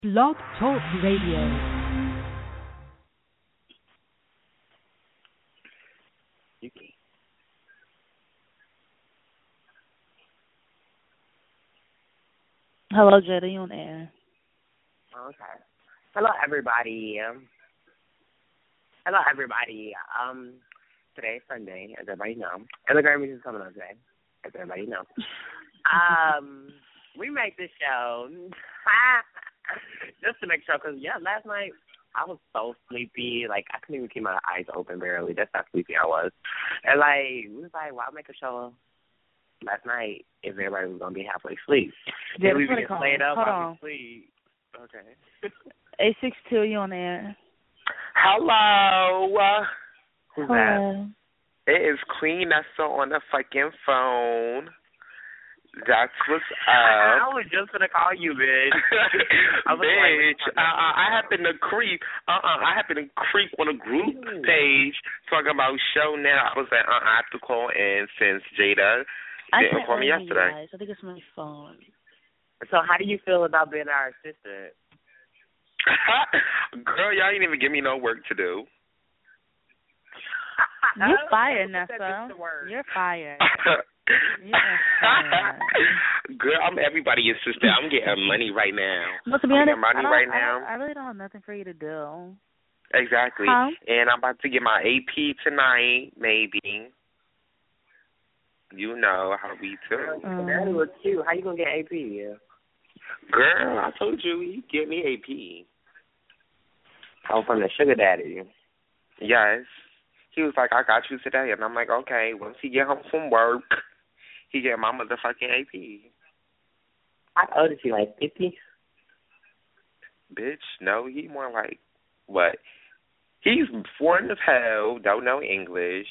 Blog Talk Radio. Hello, Jada, you on air. Okay. Hello, everybody. Today's Sunday, as everybody knows. And the Grammys is coming up today, as everybody knows. We make this show just to make sure, because, last night I was so sleepy. Like, I couldn't even keep my eyes open barely. That's how sleepy I was. And, we was like, why make a show last night if everybody was going to be halfway asleep? Yeah, we get played up while we sleep. Okay. 862, you on air. Hello. Who's Hello. That? It is Queen Nessa on the fucking phone. That's what's up. I was just gonna call you, bitch. Bitch, I happen to creep. I happen to creep on a group page talking about show now. I was like, I have to call in since Jada didn't call me yesterday. I think it's my phone. So how do you feel about being our assistant? Girl, y'all ain't even give me no work to do. You're fired, Nessa. You're fired. Girl, I'm everybody's sister. I'm getting money right now. Well, to be honest, I really don't have nothing for you to do. Exactly. Huh? And I'm about to get my AP tonight, maybe. You know how we do. That looks cute. How you gonna get AP? Yeah. Girl, I told you he'd get me AP. Oh, from the sugar daddy. Yes. He was like, I got you today. And I'm like, okay, once he get home from work, he get my motherfucking AP. How old is he, like 50? Bitch, no, he more like, what? He's foreign as hell, don't know English.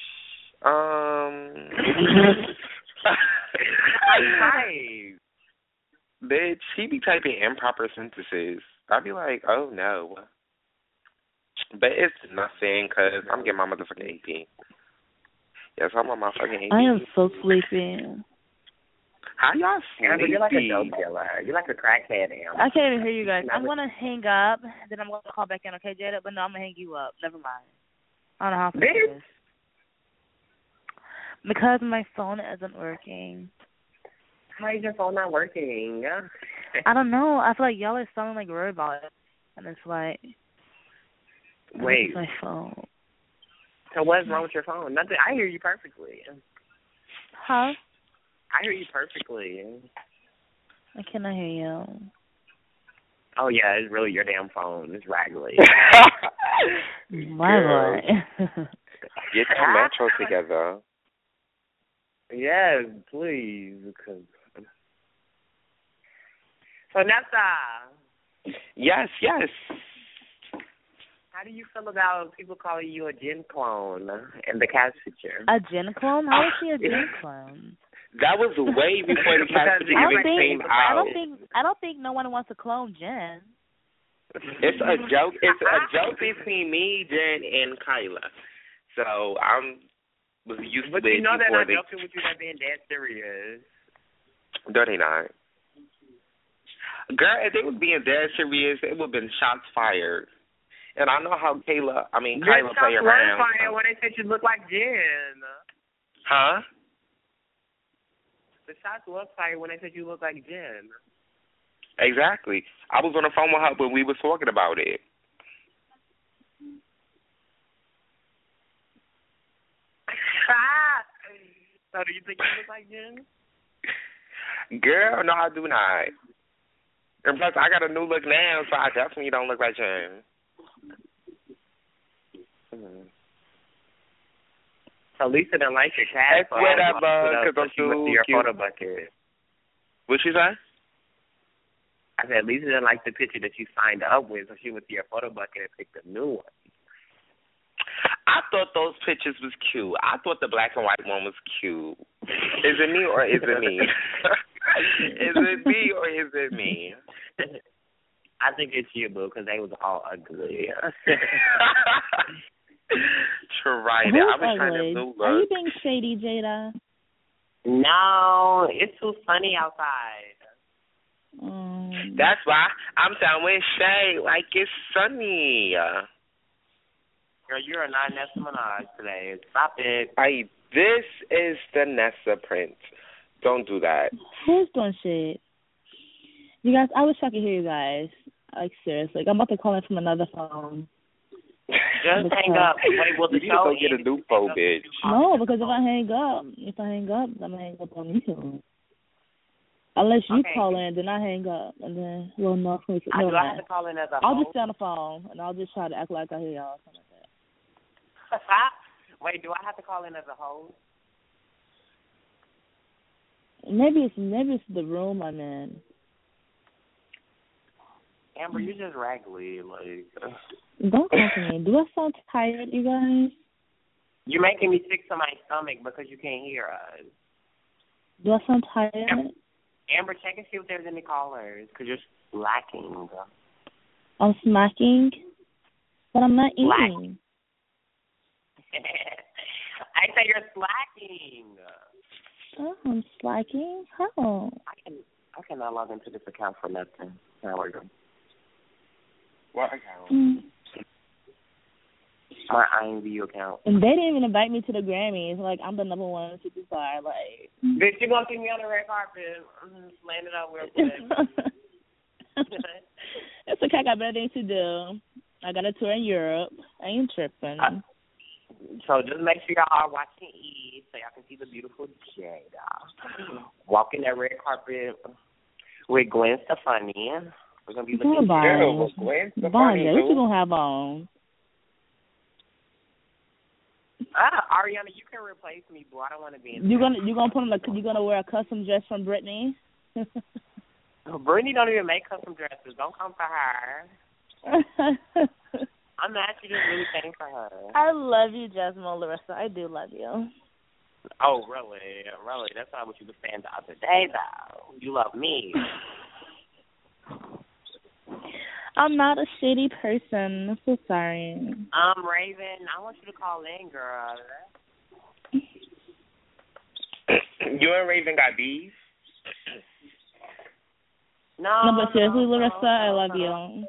Bitch, he be typing improper sentences. I'd be like, oh, no. But it's nothing, because I'm getting my motherfucking AP. Yes, I'm on my fucking AP. I am so sleepy. How y'all sleepy? You're like a dope dealer. You're like a crackhead, Am. I can't even hear you guys. I'm going to hang up, then I'm going to call back in, okay, Jada? But no, I'm going to hang you up. Never mind. I don't know how to do this. Because my phone isn't working. How is your phone not working? I don't know. I feel like y'all are sounding like robots. And it's like... Wait. My phone. So what's wrong with your phone? Nothing. I hear you perfectly. Huh? I hear you perfectly. I cannot hear you. Oh, yeah, it's really your damn phone. It's raggedy. My lord. Get your metro together. Yes, please. Because... So, Nessa. Yes. How do you feel about people calling you a Jen clone in the cast picture? A Jen clone? How is she a Jen clone? That was way before the cast picture even came out. I don't think no one wants to clone Jen. It's a joke. It's a joke between me, Jen, and Kyla. So was used to it. But you know they're not they... joking with you. They're being dead serious. No, they not. Girl, if they was being dead serious, it would have been shots fired. And I know how Kyla play around. Fire when they said you look like Jen. Huh? The shots was fired when they said you look like Jen. Exactly. I was on the phone with her when we was talking about it. So do you think you look like Jen? Girl, no, I do not. And plus, I got a new look now, so I definitely don't look like Jen. So Lisa didn't like your cast. It's whatever, because I'm too your cute. photo bucket. What you say? I said Lisa didn't like the picture that you signed up with, so she went to your photo bucket and picked a new one. I thought those pictures was cute. I thought the black and white one was cute. Is it me or is it me? Is it me or is it me? I think it's you, boo, because they was all ugly. Try it. I was trying to new look. Are you being shady, Jada? No, it's too sunny outside. That's why I'm throwing shade like it's sunny. Girl, you're not Nessa Minaj today. Stop it. This is the Nessa Prince. Don't do that. Who's doing shit? You guys, I wish I could hear you guys. Like, seriously. I'm about to call in from another phone. Just hang up. Wait, will the show get a new phone, bitch? No, because if I hang up, I'm going to hang up on you. Unless you call in, then I hang up, and then we'll know if we can. Do I have to call in as a I'll host? just stay on the phone, and I'll just try to act like I hear y'all. Something like that. Wait, do I have to call in as a host? Maybe it's the room I'm in. Amber, you're just raggedy. Like, don't come to me. Do I sound tired, you guys? You're making me sick to my stomach because you can't hear us. Do I sound tired? Amber, check and see if there's any callers because you're slacking. I'm smacking, but I'm not eating. I say you're slacking. Oh, I'm slacking? How? I cannot log into this account for nothing. Now we're good. What account? My IMVU account. And they didn't even invite me to the Grammys. Like, I'm the number one superstar. Like, bitch, you gonna see me on the red carpet? I'm just laying it out real quick. It's okay. I got better things to do. I got a tour in Europe. I ain't tripping. So just make sure y'all are watching Eve so y'all can see the beautiful Jada walking that red carpet with Gwen Stefani. We're gonna be looking with Gwen Stefani. What you gonna have on? Ariana, you can replace me, boy. I don't want to be in. You gonna wear a custom dress from Britney? Britney don't even make custom dresses. Don't come for her. I'm actually just really thankful for her. I love you, Jasmine Larissa. I do love you. Oh, really? Really? That's not what you were saying the other day, though. You love me. I'm not a shitty person. I'm so sorry. Raven, I want you to call in, girl. You and Raven got beef? No, but seriously, Larissa, I love you.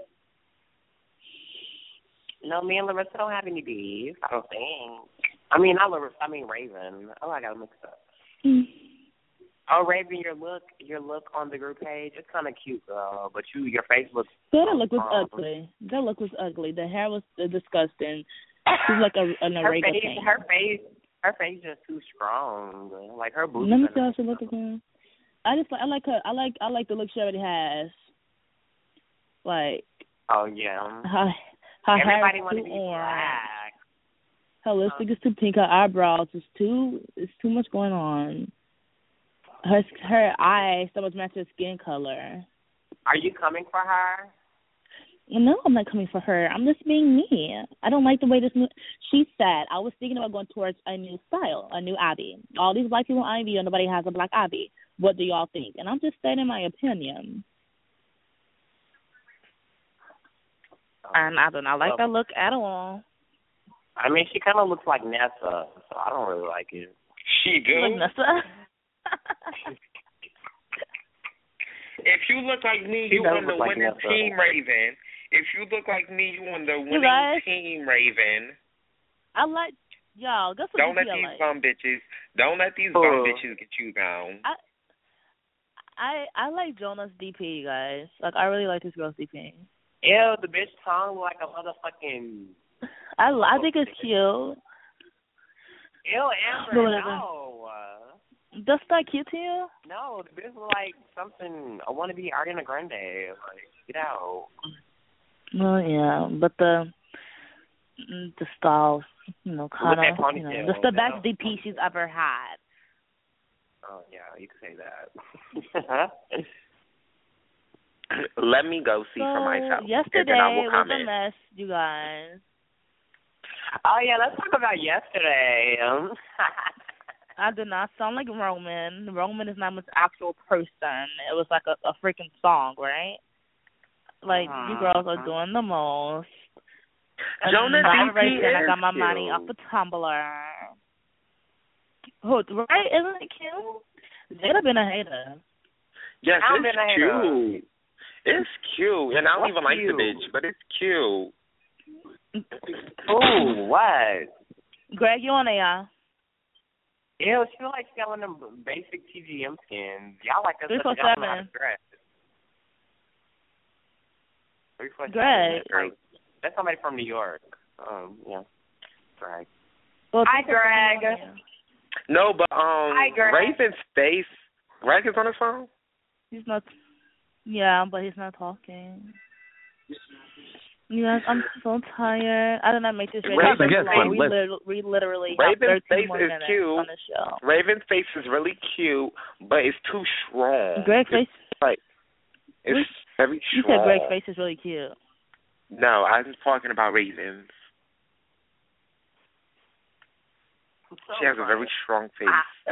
No, me and Larissa don't have any beef, I don't think. I mean, not Larissa, I mean Raven. Oh, I got mixed up. Oh, Raven, your look on the group page, it's kind of cute, girl. But your face looks. That look was ugly. That look was ugly. The hair was disgusting. She's like an orangutan. Her face just too strong. Like her boobs. Let me see how she look again. I like her. I like the look she already has. Like. Oh yeah. Her everybody hair want to be black. Her lipstick is too pink. Her eyebrows is too. It's too much going on. Her eyes so much match her skin color. Are you coming for her? No, I'm not coming for her. I'm just being me. I don't like the way this. She said I was thinking about going towards a new style, a new Abby. All these black people Ivy, and nobody has a black Abby. What do y'all think? And I'm just stating my opinion. And I do not like that look at all. I mean, she kind of looks like Nessa, so I don't really like it. She do? Like Nessa? If you look like me, you on the winning team, Raven. If you look like me, you on the winning team, Raven. I like y'all. Don't let these bum bitches. Don't let these bum bitches get you down. I like Jonah's DP, you guys. Like I really like this girl's DP. Ew, the bitch tongue like a motherfucking. I think it's cute. Ew, Amber, no. That's not cute to you? No, the bitch look like something. I want to be Ariana Grande. Like, get out. Well, yeah, but the styles, kind of, just the best DP she's ever had. Oh yeah, you could say that. Let me go see for myself. Yesterday was a mess, you guys. Oh yeah, let's talk about yesterday. I did not sound like Roman. Roman is not an actual person. It was like a freaking song, right? Like, you girls are doing the most. Jonah DP I got my money off the Tumblr. Right? Isn't it cute? Jada been a hater. Yes, it's cute. It's cute, and I don't What's even like the cute? bitch, but it's cute. Ooh, what? Greg, you on there, y'all? Ew, she feel like she got one of them basic TGM skins. Y'all like us. 347. Greg. Greg. That's somebody from New York. Yeah. Greg. Well, Hi, Greg. No, but Hi, Greg. Raven's face. Greg is on his phone. He's not. Yeah, but he's not talking. You guys, I'm so tired. I did not make this radio long. We literally have Raven's 13 face more is minutes cute. on the show. Raven's face is really cute, but it's too strong. Greg's face. It's very strong. You said Greg's face is really cute. No, I was talking about Raven's. She has a very strong face.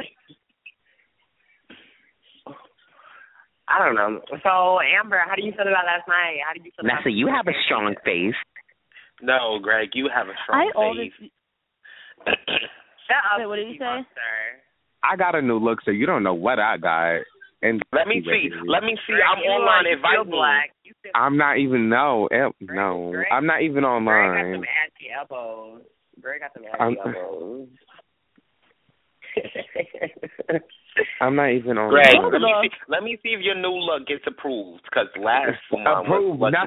I don't know. So, Amber, how do you feel about last night? How did you feel about Nessa, you have a strong face. No, Greg, you have a strong face. Shut up. Wait, what did you say? Monster. I got a new look, so you don't know what I got. And Let me see. I'm online. Invite me. I'm not even Greg, I'm not even online. Greg got some ashy elbows. Greg got some ashy elbows. I'm not even on. Greg, let me see if your new look gets approved. Because last one approved. was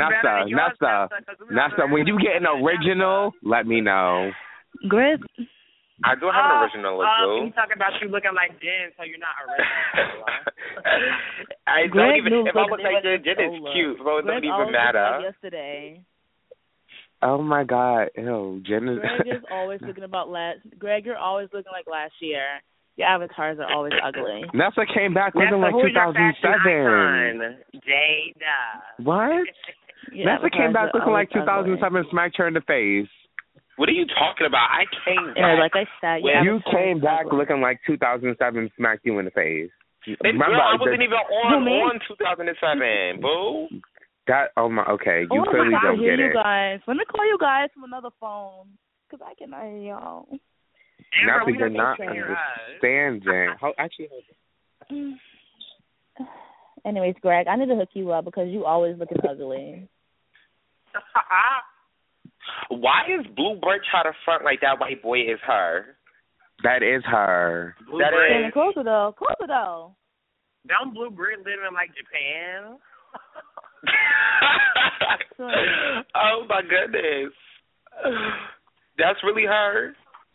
Nessa. When you get an original, let me know. Greg. I do have an original look, boo. You talking about you looking like Jen, so you're not original. I don't even. If I look like Jen, Jen is cute, so it doesn't even matter. Like yesterday. Oh my God! Ew, Jen is. Greg is always looking about Greg, you're always looking like last year. Your avatars are always ugly. Nessa came back looking like 2007. Jada. What? Nessa came back looking like 2007. Smacked her in the face. What are you talking about? I came back. Yeah, like I said, you came back looking like 2007. Smacked you in the face. Remember, I wasn't even on 2007, boo. Okay, you clearly don't get it. You guys. Let me call you guys from another phone, because I cannot hear y'all. Not that you're not understanding. Actually, anyways, Greg, I need to hook you up because you always looking ugly. Why is Blue Bird trying to front like that white boy is her? That is her. That is. Closer though. Don't Blue Bird live in like Japan? Oh my goodness. That's really her?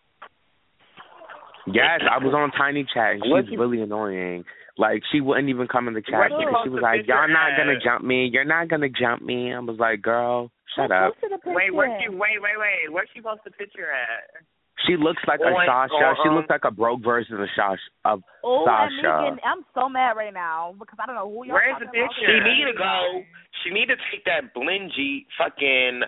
Yes, I was on Tiny Chat and she's really annoying. Like, she wouldn't even come in the chat. She was like, y'all not going to jump me. You're not going to jump me. I was like, girl, shut up. Wait, where's she post the picture at? She looks like a Sasha. She looks like a broke version of Sasha. Sasha. I'm so mad right now because I don't know who y'all Where's the picture? She need to go. She need to take that blingy fucking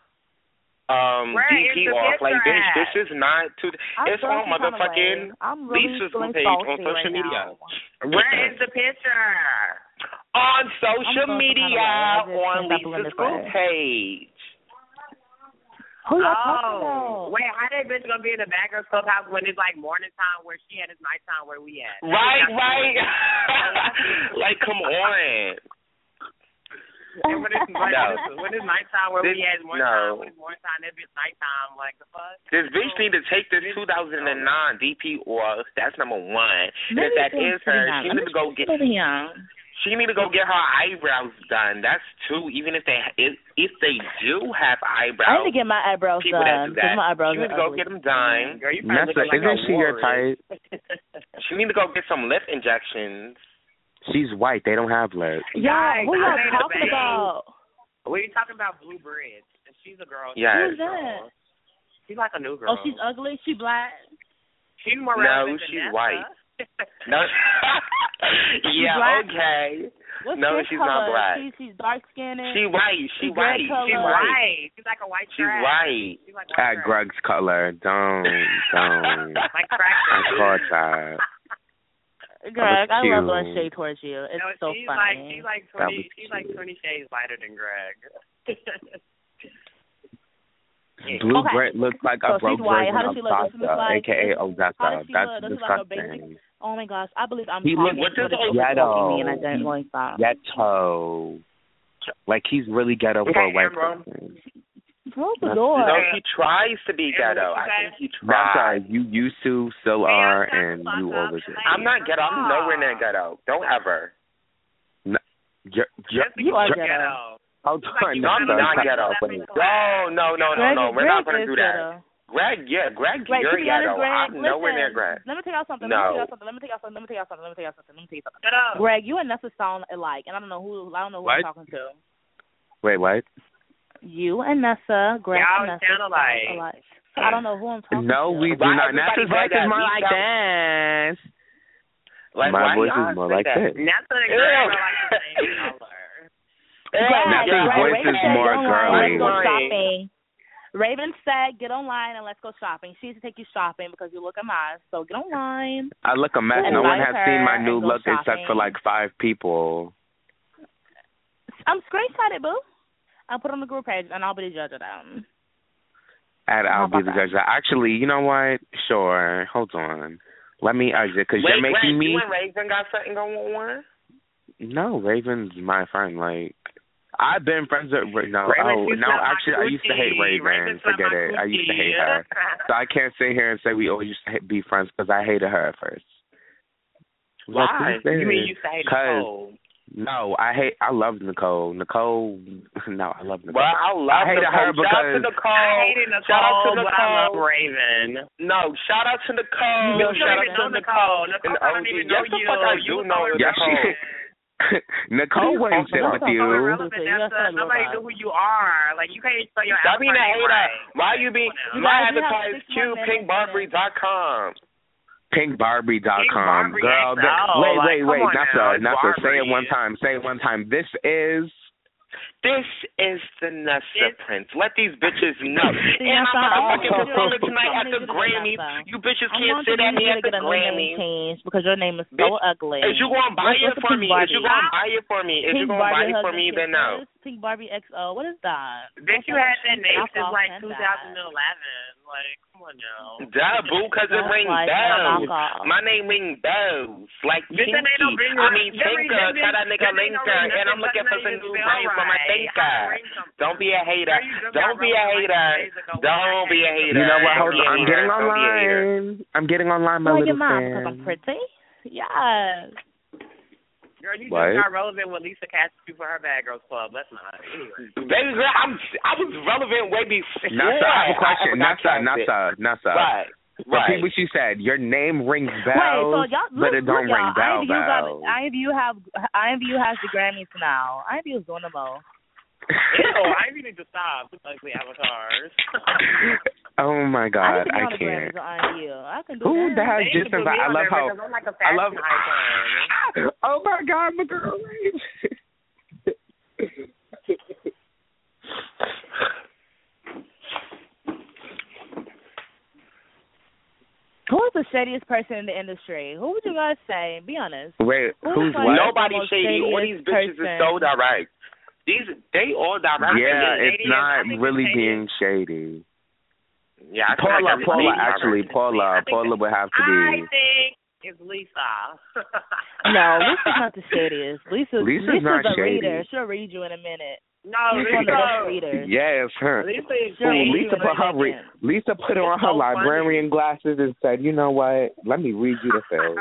DP off. Like, bitch, this is not it's on motherfucking Lisa's page on social media. Where is the picture? On social media, on Lisa's school page. Who y'all talking about? Wait, how that bitch gonna be in the Baggers Clubhouse when it's like morning time where she at, it's nighttime where we at? Right. Like, come on. And when it's nighttime where we at, morning time, when it's morning time, that bitch nighttime, like the fuck? This bitch need to take this 2009 DP off. That's number one. And if that is her, she need to go get her eyebrows done. That's two. Even if they do have eyebrows, I need to get my eyebrows done. My eyebrows she need to go get them done. Girl, Nessa, isn't she your type? She need to go get some lip injections. She's white. They don't have lips. Yeah, who y'all talking about? We talking about Blue Bridge. She's a girl. Yes. Who's that? She's like a new girl. Oh, she's ugly? She black? She's more relevant she's than white. No. Yeah, black? Okay. What's no, she's color? not black. She's dark skinned. She's white. She's white. She's white. She's like a white She's white. She's like At Greg's color. Don't. Like crack. That's Greg, I love throwing shade towards you. It's so funny. She's like 20 shades lighter than Greg. Blue Brett looks like a broke version of Sasha, a.k.a. Odessa. That's disgusting. Oh, my gosh. I believe I'm he looks ghetto. Ghetto. Like, he's really ghetto for a white person. Close the door. No, he tries to be ghetto. I think he tries. That's you used to, still are, and you always will. I'm not ghetto. I'm nowhere near ghetto. Don't ever. No, you are ghetto. Hold on. No, I'm not ghetto. No. We're not going to do that. Greg, you're ghetto. I'm nowhere near Greg. Let me tell y'all something. No. Let me tell y'all something. Greg, you and Nessa sound alike, and I don't know who I'm talking to. Wait, what? You and Nessa, Greg and Nessa sound alike. So I don't know who I'm talking to. No, we do not. Nessa's voice is more like this. Like, my voice is more like this. Nessa and Greg are like the same color. Nessa's voice is more girly. Let's go shopping. Raven said, get online and let's go shopping. She needs to take you shopping because you look a mess. So get online. I look a mess. No one has seen my new look except for like 5 people. I'm screenshot it, boo. I'll put it on the group page and I'll be the judge of them. I'll be the judge of that. Actually, you know what? Sure. Hold on. Let me exit because you're making me. You and Raven got something going on? No, Raven's my friend. Like, I've been friends with actually, I used to hate Raven. Forget it. I used to hate her. So I can't sit here and say we always used to be friends because I hated her at first. Why? You mean you used to hate Nicole? No, I love Nicole. No, I love Nicole. Well, I hated her because shout out to Nicole. I hated Nicole, but I love Raven. No, shout out to Nicole. Shout out to Nicole. Nicole, I don't even know you. I do know Nicole. Nicole wouldn't sit with you. Nobody knew who you are. Like, you can't spell your Stop being a hater. Why you being? My advertise pinkbarbary.com. Pinkbarbie.com. Girl, wait. Nessa, say it one time. This is the Nessa Prince. Let these bitches know. And I'm motherfucking performing tonight at the Grammys. You bitches can't sit at me at the Grammys. Because your name is so ugly. Is you going to buy it for me? Then no. Pink Barbie XO. What is that? Bitch, you had that name since like 2011. Like, come on now. Duh, boo, because it rings bells. My name rings bells. Like Tinky. Tinker. Tell that nigga Linker. And I'm looking for some new brains for my Tinker. Don't be a hater. Don't be a hater. You know what? Hold on. I'm getting online, my little fan. Because I'm pretty? Yes. Girl, you just got relevant when Lisa cast you for her Bad Girls Club. Let's not. Anyway. Baby girl, I was relevant way before. Nessa, I have a question. Nessa. Right. Repeat what you said. Your name rings bells, but it don't ring bells. IMVU has the Grammys now. IMVU is doing the most. IMVU need to stop. Ugly avatars. Oh my God, I can't. I can do Who that. the hell just invited? I love how. I love. Oh my God, my girl. Who is the shadiest person in the industry? Who would you guys say? Be honest. Wait, who's what? Nobody's shady. All these bitches are so direct. They all direct. Yeah, it's not really being shady. Yeah, Paula would have to be. I think it's Lisa. No, Lisa's not the shadiest. Lisa's not a shady. reader. She'll read you in a minute. No, She's one of the best readers. Yes, her. Lisa put on her librarian glasses and said, "You know what? Let me read you the film."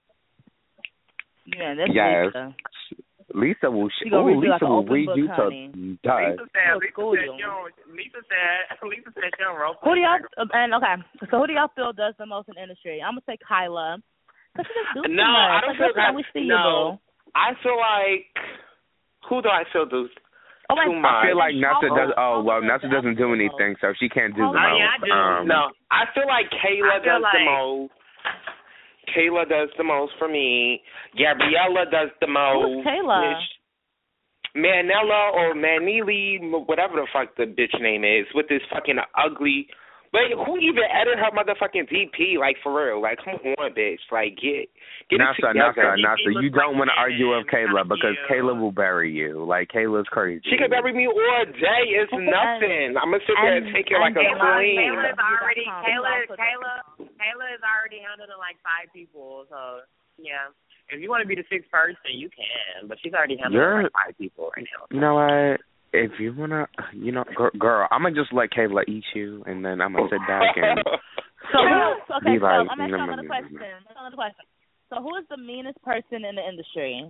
Yeah, that's Lisa. Lisa will read you to die. Lisa said she don't roll. Who do y'all feel does the most in the industry? I'm gonna say Kyla. Cause she just do too much. I don't feel that. No, I feel like who do I feel does too much? I feel like Nessa does. Nessa doesn't do anything, so she can't do the most. Yeah, I do. No, I feel like Kayla does the most. Kayla does the most for me. Gabriella does the most. Who's Kayla? Manella or Manili, whatever the fuck the bitch name is, with this fucking ugly. But who even edited her motherfucking DP? Like, for real. Like, come on, bitch. Like, get Nessa, you don't want to argue with Kayla because Kayla will bury you. Like, Kayla's crazy. She can bury me all day. It's nothing. I'm going to sit there and take it like a queen. Kayla is already handling like 5 people, so, yeah. If you want to be the sixth person, you can. But she's already handling like 5 people right now. You know what? If you wanna, girl, I'm gonna just let Kayla eat you, and then I'm gonna sit back and. So I'm like, asking another question. So who is the meanest person in the industry?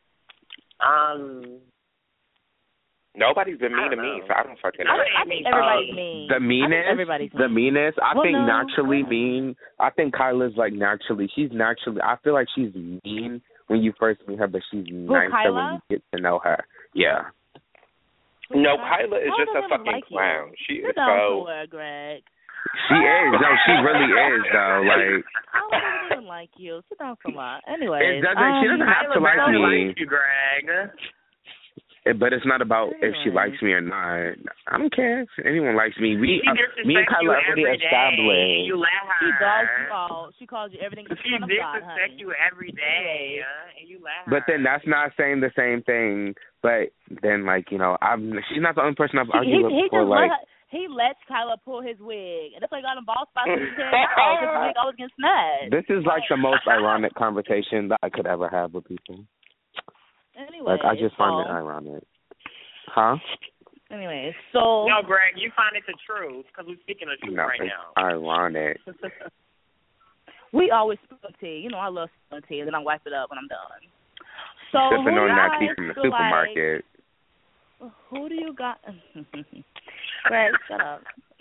Nobody's been mean to me, so I don't fucking know. I think everybody's mean. The meanest. I think naturally mean. I think Kyla's like naturally. She's naturally. I feel like she's mean when you first meet her, but she's nicer when you get to know her. Yeah. No, Kyla is just a fucking clown. She is so. Greg. She is. No, she really is though. Like. I don't even like you. Sit down somewhere. Anyway. She doesn't have to like me. You, Greg. But it's not about if she likes me or not. I don't care if anyone likes me. Me and Kyla already established. You let her. She does call. She calls you everything. She disrespects you every day, and you let her. But then that's not saying the same thing. But then, like, she's not the only person I've argued with before. Like, he lets Kyla pull his wig, and that's why he got him ball spots in his head. His wig always gets snatched. This is like the most ironic conversation that I could ever have with people. Anyway, like, I just find it ironic. Huh? Anyway, so. No, Greg, you find it the truth, because we're speaking the truth right now. Ironic. We always spill tea. I love spilling tea, and then I wipe it up when I'm done. So, sipping on that tea from the supermarket. Like, who do you got? Greg, shut up.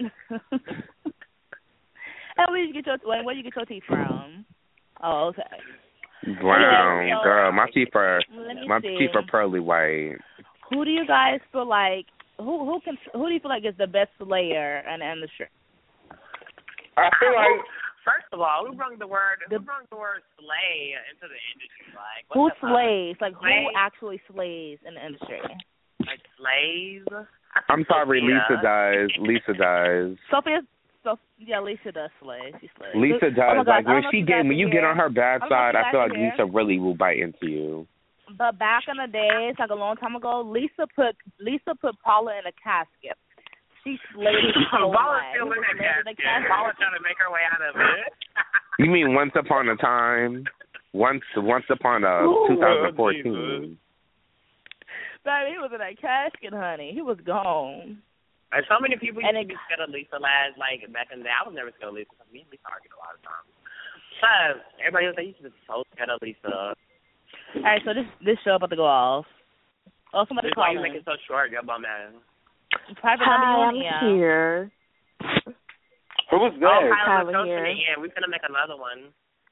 And where do you get your tea from? Oh, okay. Brown, girl. My teeth are pearly white. Who do you guys feel like? Who do you feel like is the best slayer in the industry? I feel like. First of all, who brought the word slay into the industry? Like, who slays? Like, who actually slays in the industry? Like slays? I'm sorry, Lisa does. Lisa does. Lisa does slay. She slays. Lisa does. Like when you get on her bad side, I feel like Lisa really will bite into you. But back in the days, like a long time ago, Lisa put Paula in a casket. She slayed his whole life. Still in that casket. Paula trying to make her way out of it. You mean Once Upon a Time? Once upon 2014. Baby, he was in that casket, honey. He was gone. And so many people used to be scared of Lisa back in the day. I was never scared of Lisa because me and Lisa argued a lot of times. So everybody was like, you should be so scared of Lisa. All right, so this show about to go off. Oh, somebody call you make it so short, your bum ass. Private Hi, number I'm here. Who was that? Kyla here. Yeah, we're gonna make another one.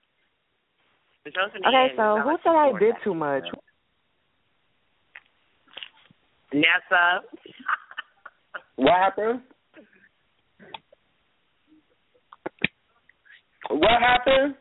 Okay, so who said I did too much? Nessa. What happened? What happened?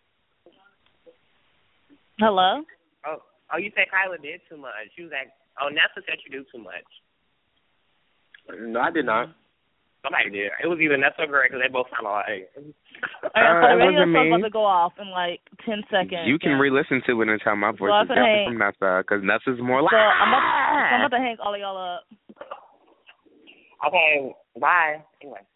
Hello? Oh, you said Kyla did too much. She was like, Nessa said you do too much. No, I did not. Somebody did. It was either Nessa or Greg because they both sound alike. The radio show's about to go off in like 10 seconds. You can re-listen to it and tell my voice is different from Nessa because Nessa's more loud. So I'm about to hang all of y'all up. Okay, bye. Anyway.